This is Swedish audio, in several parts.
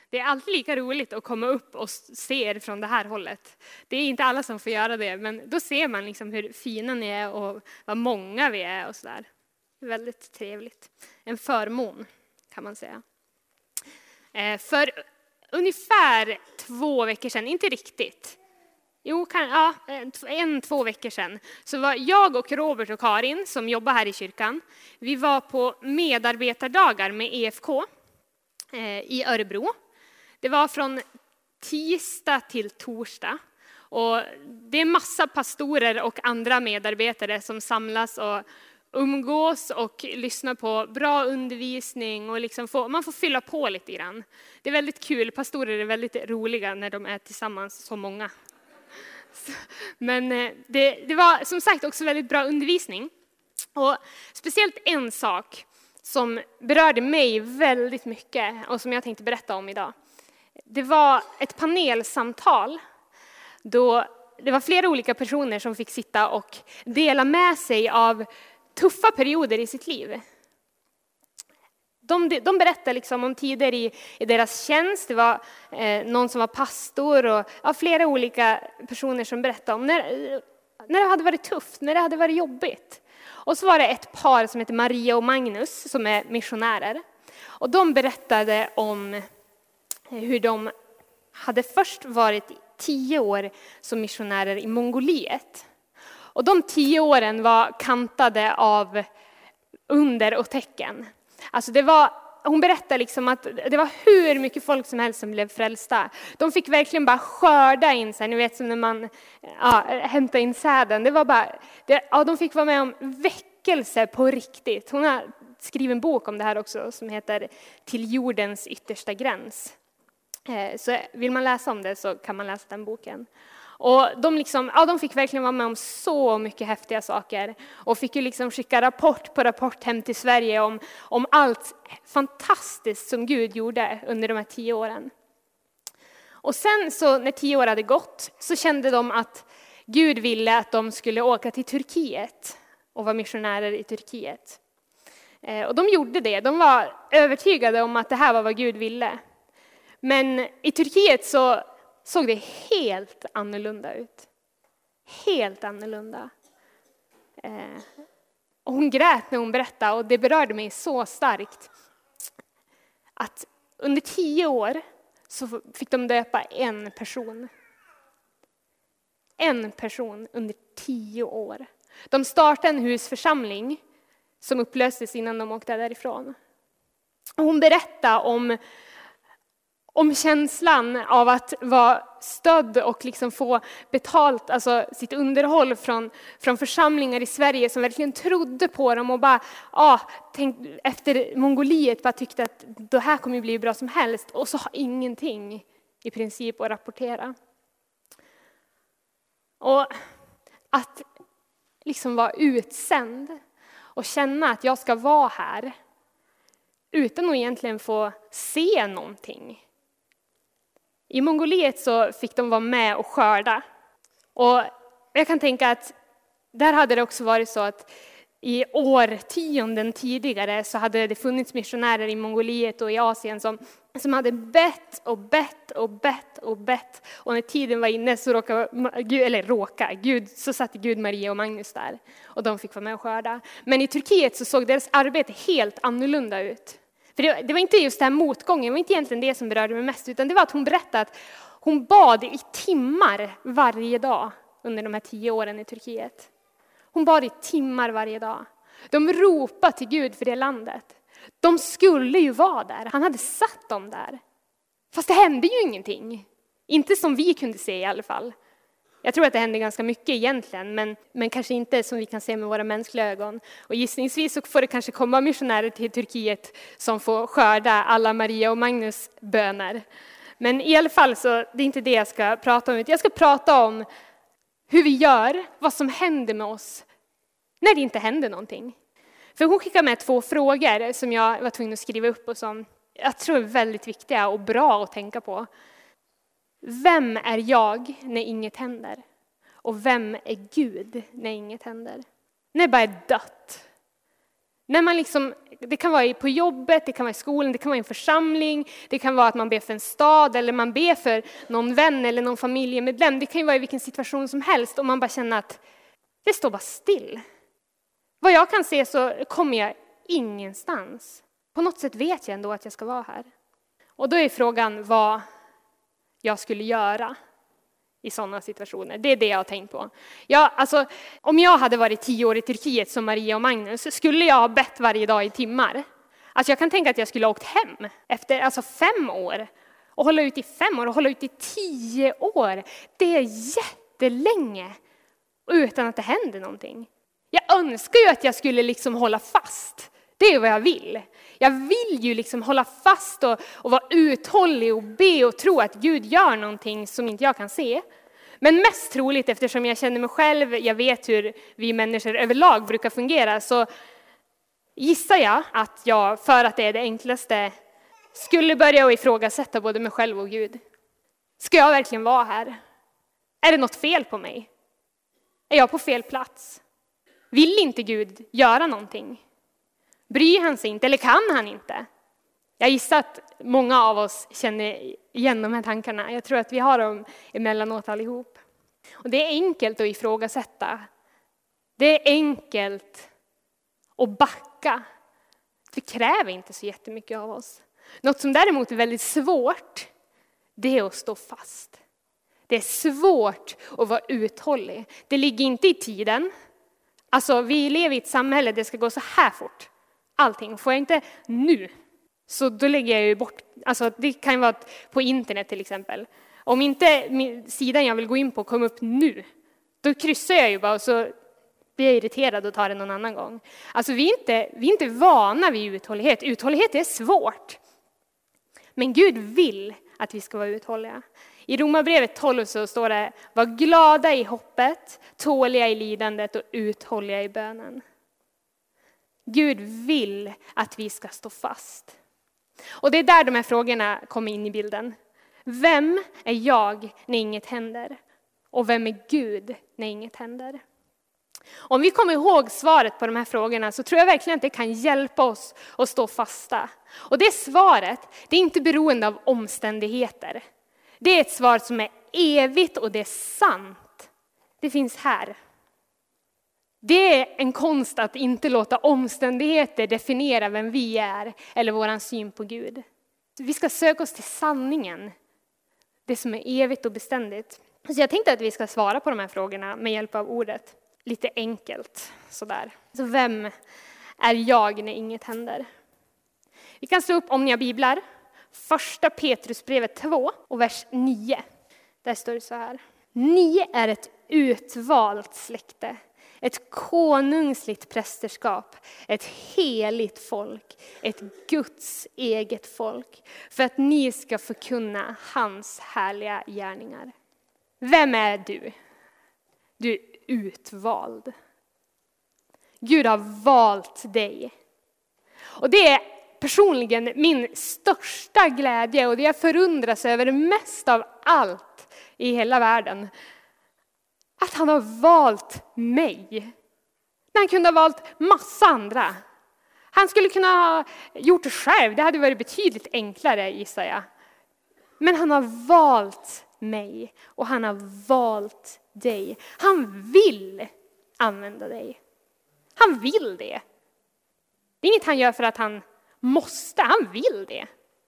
Det är alltid lika roligt att komma upp och se från det här hållet. Det är inte alla som får göra det, men då ser man liksom hur fina ni är och vad många vi är och sådär. Väldigt trevligt. En förmån kan man säga. För ungefär 2 veckor sedan, inte riktigt. Jo, 1-2 veckor sedan så var jag och Robert och Karin som jobbar här i kyrkan. Vi var på medarbetardagar med EFK i Örebro. Det var från tisdag till torsdag. Och det är massa pastorer och andra medarbetare som samlas och umgås och lyssnar på bra undervisning och liksom man får fylla på lite grann. Det är väldigt kul. Pastorer är väldigt roliga när de är tillsammans så många. Men det var som sagt också väldigt bra undervisning. Och speciellt en sak som berörde mig väldigt mycket och som jag tänkte berätta om idag. Det var ett panelsamtal då det var flera olika personer som fick sitta och dela med sig av tuffa perioder i sitt liv. De berättade liksom om tider i deras tjänst. Det var någon som var pastor och flera olika personer som berättade om när det hade varit tufft, när det hade varit jobbigt. Och så var det ett par som heter Maria och Magnus som är missionärer. Och de berättade om hur de hade först varit 10 år som missionärer i Mongoliet. Och de 10 åren var kantade av under och tecken. Alltså hon berättade liksom att det var hur mycket folk som helst som blev frälsta. De fick verkligen bara skörda in sig, ni vet som när man hämtar in säden. Det var bara, de fick vara med om väckelse på riktigt. Hon har skrivit en bok om det här också som heter Till jordens yttersta gräns. Så vill man läsa om det så kan man läsa den boken. Och de fick verkligen vara med om så mycket häftiga saker. Och fick ju liksom skicka rapport på rapport hem till Sverige om allt fantastiskt som Gud gjorde under de här 10 åren. Och sen så när 10 år hade gått så kände de att Gud ville att de skulle åka till Turkiet och vara missionärer i Turkiet. Och de gjorde det. De var övertygade om att det här var vad Gud ville. Men i Turkiet så såg det helt annorlunda ut. Helt annorlunda. Och hon grät när hon berättade och det berörde mig så starkt. Att under 10 år så fick de döpa en person. En person under 10 år. De startade en husförsamling som upplöstes innan de åkte därifrån. Och hon berättade om känslan av att vara stödd och liksom få betalt, alltså sitt underhåll från församlingar i Sverige som verkligen trodde på dem och bara efter Mongoliet bara tyckte att det här kommer bli bra som helst och så har ingenting i princip att rapportera. Och att liksom vara utsänd och känna att jag ska vara här utan att egentligen få se någonting. I Mongoliet så fick de vara med och skörda. Och jag kan tänka att där hade det också varit så att i årtionden tidigare så hade det funnits missionärer i Mongoliet och i Asien som hade bett och bett och bett och bett. Och när tiden var inne så så satte Gud Maria och Magnus där. Och de fick vara med och skörda. Men i Turkiet så såg deras arbete helt annorlunda ut. För det var inte just det här motgången, det var inte egentligen det som berörde mig mest. Utan det var att hon berättade att hon bad i timmar varje dag under de här 10 åren i Turkiet. Hon bad i timmar varje dag. De ropade till Gud för det landet. De skulle ju vara där, han hade satt dem där. Fast det hände ju ingenting. Inte som vi kunde se i alla fall. Jag tror att det hände ganska mycket egentligen, men kanske inte som vi kan se med våra mänskliga ögon. Och gissningsvis så får det kanske komma missionärer till Turkiet som får skörda alla Maria och Magnus böner. Men i alla fall så det är inte det jag ska prata om. Jag ska prata om hur vi gör, vad som händer med oss när det inte händer någonting. För hon skickar med 2 frågor som jag var tvungen att skriva upp och som jag tror är väldigt viktiga och bra att tänka på. Vem är jag när inget händer? Och vem är Gud när inget händer? När det bara är dött. När man det kan vara på jobbet, det kan vara i skolan, det kan vara i en församling, det kan vara att man ber för en stad eller man ber för någon vän eller någon familjemedlem. Det kan ju vara i vilken situation som helst och man bara känner att det står bara still. Vad jag kan se så kommer jag ingenstans. På något sätt vet jag ändå att jag ska vara här. Och då är frågan vad jag skulle göra i sådana situationer. Det är det jag har tänkt på. Om jag hade varit 10 år i Turkiet som Maria och Magnus skulle jag ha bett varje dag i timmar. Alltså jag kan tänka att jag skulle ha åkt hem efter 5 år. Och hålla ut i 5 år och hålla ut i 10 år. Det är jättelänge utan att det händer någonting. Jag önskar ju att jag skulle hålla fast. Det är vad jag vill. Jag vill ju hålla fast och vara uthållig och be och tro att Gud gör någonting som inte jag kan se. Men mest troligt, eftersom jag känner mig själv, jag vet hur vi människor överlag brukar fungera, så gissar jag att jag, för att det är det enklaste, skulle börja att ifrågasätta både mig själv och Gud. Ska jag verkligen vara här? Är det något fel på mig? Är jag på fel plats? Vill inte Gud göra någonting? Bryr han sig inte eller kan han inte? Jag gissar att många av oss känner igen de här tankarna. Jag tror att vi har dem emellanåt allihop. Och det är enkelt att ifrågasätta. Det är enkelt att backa. Det kräver inte så jättemycket av oss. Något som däremot är väldigt svårt, det är att stå fast. Det är svårt att vara uthållig. Det ligger inte i tiden. Alltså vi lever i ett samhälle där det ska gå så här fort. Allting. Får jag inte nu, så då lägger jag ju bort. Alltså det kan ju vara på internet till exempel. Om inte sidan jag vill gå in på kommer upp nu, då kryssar jag ju bara och så blir jag irriterad och tar det någon annan gång. Alltså vi är inte vana vid uthållighet. Uthållighet är svårt. Men Gud vill att vi ska vara uthålliga. I Romarbrevet 12 så står det: var glada i hoppet, tåliga i lidandet och uthålliga i bönen. Gud vill att vi ska stå fast. Och det är där de här frågorna kommer in i bilden. Vem är jag när inget händer? Och vem är Gud när inget händer? Om vi kommer ihåg svaret på de här frågorna så tror jag verkligen att det kan hjälpa oss att stå fasta. Och det svaret, det är inte beroende av omständigheter. Det är ett svar som är evigt och det är sant. Det finns här. Det är en konst att inte låta omständigheter definiera vem vi är eller våran syn på Gud. Vi ska söka oss till sanningen. Det som är evigt och beständigt. Så jag tänkte att vi ska svara på de här frågorna med hjälp av ordet. Lite enkelt sådär. Så vem är jag när inget händer? Vi kan slå upp, om ni har biblar, 1 Petrusbrevet 2 och vers 9. Där står det så här: ni är ett utvalt släkte, ett konungsligt prästerskap, ett heligt folk, ett Guds eget folk, för att ni ska förkunna hans härliga gärningar. Vem är du? Du är utvald. Gud har valt dig. Och det är personligen min största glädje och det jag förundras över mest av allt i hela världen. Att han har valt mig. Han kunde ha valt massa andra. Han skulle kunna ha gjort det själv. Det hade varit betydligt enklare, gissar jag. Men han har valt mig och han har valt dig. Han vill använda dig. Han vill det. Det är inget han gör för att han måste. Han vill det.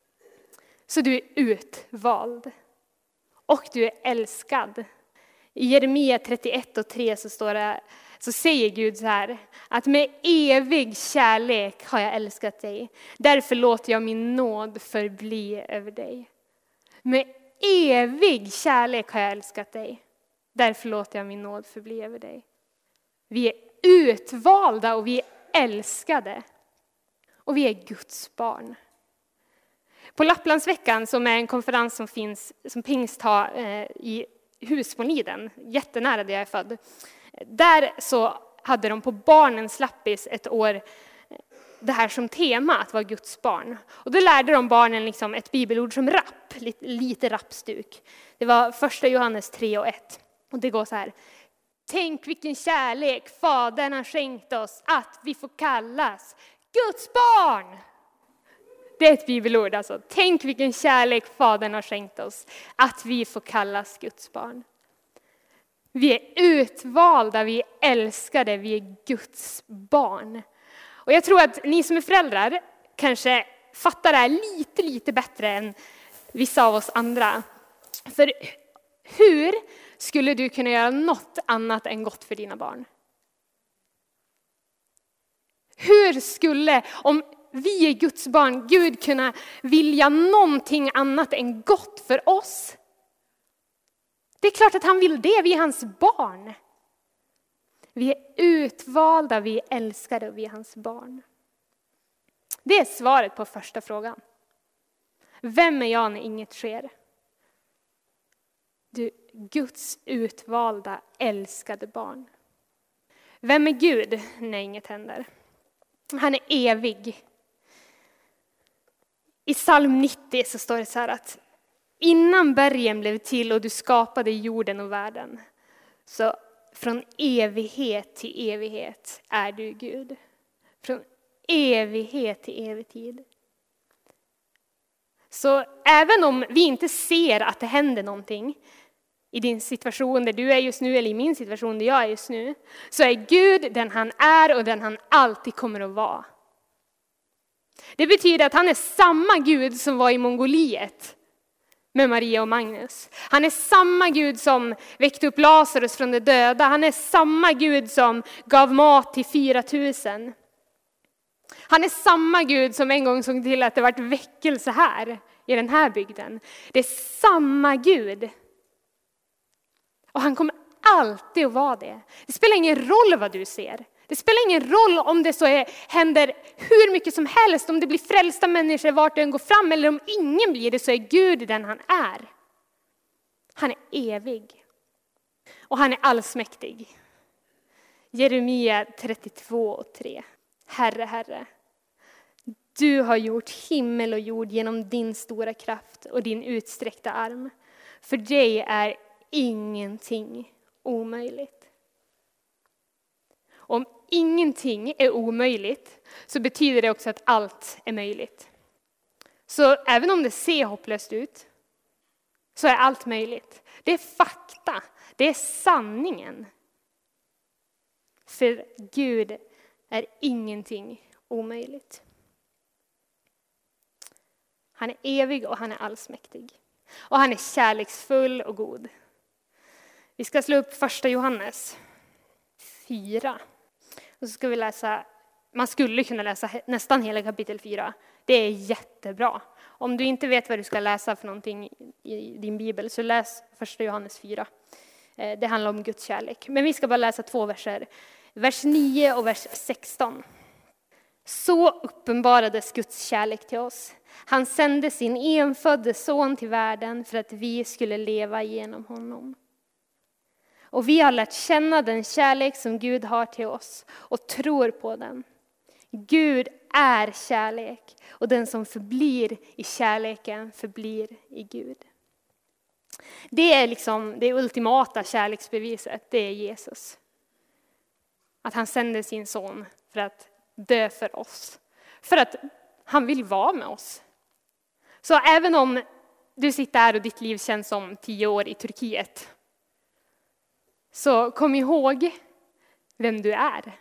Så du är utvald. Och du är älskad. I Jeremia 31:3 så står det, så säger Gud så här: att med evig kärlek har jag älskat dig. Därför låter jag min nåd förbli över dig. Med evig kärlek har jag älskat dig. Därför låter jag min nåd förbli över dig. Vi är utvalda och vi är älskade. Och vi är Guds barn. På Lapplandsveckan, som är en konferens som finns, som Pingst har i Husmåliden, jättenära där jag är född. Där så hade de på barnens lappis ett år det här som tema, att vara Guds barn. Och då lärde de barnen liksom ett bibelord som rapp, lite rappstuk. Det var 1 Johannes 3:1. Och det går så här: Tänk vilken kärlek Fadern har skänkt oss att vi får kallas Guds barn. Det är ett bibelord alltså. Tänk vilken kärlek Fadern har skänkt oss att vi får kallas Guds barn. Vi är utvalda, vi är älskade, vi är Guds barn. Och jag tror att ni som är föräldrar kanske fattar det här lite bättre än vissa av oss andra. För hur skulle du kunna göra något annat än gott för dina barn? Hur skulle, om vi är Guds barn, Gud kunna vilja någonting annat än gott för oss? Det är klart att han vill det, vi är hans barn. Vi är utvalda, vi är älskade och vi är hans barn. Det är svaret på första frågan. Vem är jag när inget sker? Du, Guds utvalda, älskade barn. Vem är Gud när inget händer? Han är evig. I psalm 90 så står det så här att innan bergen blev till och du skapade jorden och världen, så från evighet till evighet är du Gud. Från evighet till evig tid. Så även om vi inte ser att det händer någonting i din situation där du är just nu eller i min situation där jag är just nu, så är Gud den han är och den han alltid kommer att vara. Det betyder att han är samma Gud som var i Mongoliet med Maria och Magnus. Han är samma Gud som väckte upp Lazarus från de döda. Han är samma Gud som gav mat till 4000. Han är samma Gud som en gång såg till att det var väckelse här i den här bygden. Det är samma Gud. Och han kommer alltid att vara det. Det spelar ingen roll vad du ser. Det spelar ingen roll om det händer hur mycket som helst, om det blir frälsta människor vart den går fram eller om ingen blir det, så är Gud den han är. Han är evig. Och han är allsmäktig. Jeremia 32:3. Herre, Herre, du har gjort himmel och jord genom din stora kraft och din utsträckta arm. För dig är ingenting omöjligt. Om ingenting är omöjligt så betyder det också att allt är möjligt. Så även om det ser hopplöst ut så är allt möjligt. Det är fakta, det är sanningen. För Gud är ingenting omöjligt. Han är evig och han är allsmäktig. Och han är kärleksfull och god. Vi ska slå upp 1 Johannes 4. Och så ska vi läsa, man skulle kunna läsa nästan hela kapitel 4. Det är jättebra. Om du inte vet vad du ska läsa för någonting i din bibel, så läs 1 Johannes 4. Det handlar om Guds kärlek. Men vi ska bara läsa 2 verser. Vers 9 och vers 16. Så uppenbarades Guds kärlek till oss. Han sände sin enfödde son till världen för att vi skulle leva genom honom. Och vi har lärt känna den kärlek som Gud har till oss och tror på den. Gud är kärlek och den som förblir i kärleken förblir i Gud. Det är liksom det ultimata kärleksbeviset, det är Jesus. Att han sände sin son för att dö för oss. För att han vill vara med oss. Så även om du sitter här och ditt liv känns som 10 år i Turkiet, så kom ihåg vem du är.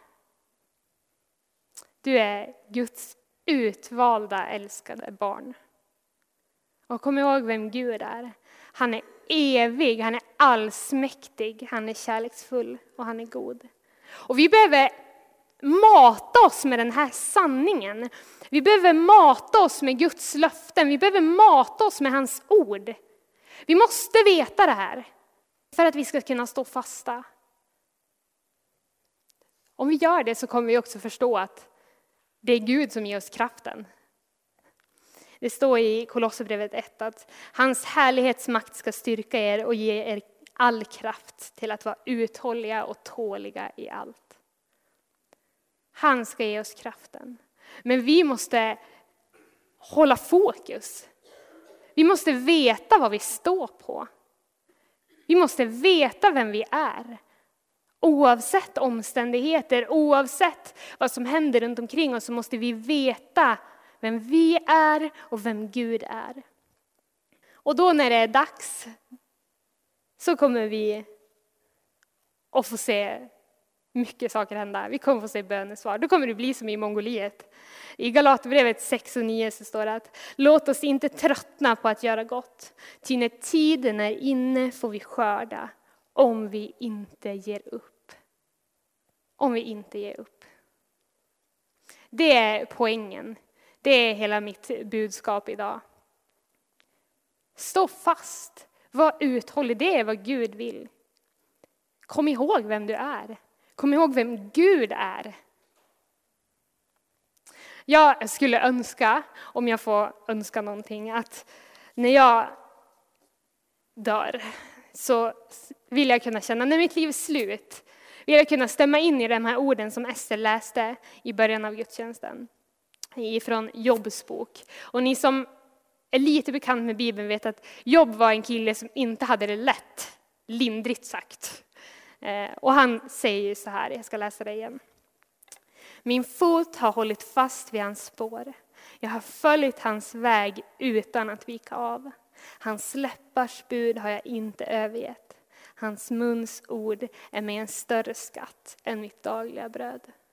Du är Guds utvalda, älskade barn. Och kom ihåg vem Gud är. Han är evig, han är allsmäktig, han är kärleksfull och han är god. Och vi behöver mata oss med den här sanningen. Vi behöver mata oss med Guds löften. Vi behöver mata oss med hans ord. Vi måste veta det här för att vi ska kunna stå fasta. Om vi gör det så kommer vi också förstå att det är Gud som ger oss kraften. Det står i Kolosserbrevet 1 att hans härlighetsmakt ska styrka er och ge er all kraft till att vara uthålliga och tåliga i allt. Han ska ge oss kraften. Men vi måste hålla fokus. Vi måste veta vad vi står på. Vi måste veta vem vi är. Oavsett omständigheter, oavsett vad som händer runt omkring oss, så måste vi veta vem vi är och vem Gud är. Och då när det är dags så kommer vi att få se mycket saker hända. Vi kommer få se bönesvar. Då kommer det bli som i Mongoliet. I Galaterbrevet 6:9 så står det att låt oss inte tröttna på att göra gott. Ty när tiden är inne får vi skörda om vi inte ger upp. Om vi inte ger upp. Det är poängen. Det är hela mitt budskap idag. Stå fast. Var uthållig. Det är vad Gud vill. Kom ihåg vem du är. Kom ihåg vem Gud är. Jag skulle önska, om jag får önska någonting, att när jag dör så vill jag kunna känna när mitt liv är slut. Vill jag kunna stämma in i de här orden som Ester läste i början av gudstjänsten. Ifrån Jobbs bok. Och ni som är lite bekant med Bibeln vet att Jobb var en kille som inte hade det lätt. Lindrigt sagt. Och han säger så här, jag ska läsa det igen. Min fot har hållit fast vid hans spår. Jag har följt hans väg utan att vika av. Hans läppars bud har jag inte övergett. Hans muns ord är mig en större skatt än mitt dagliga bröd.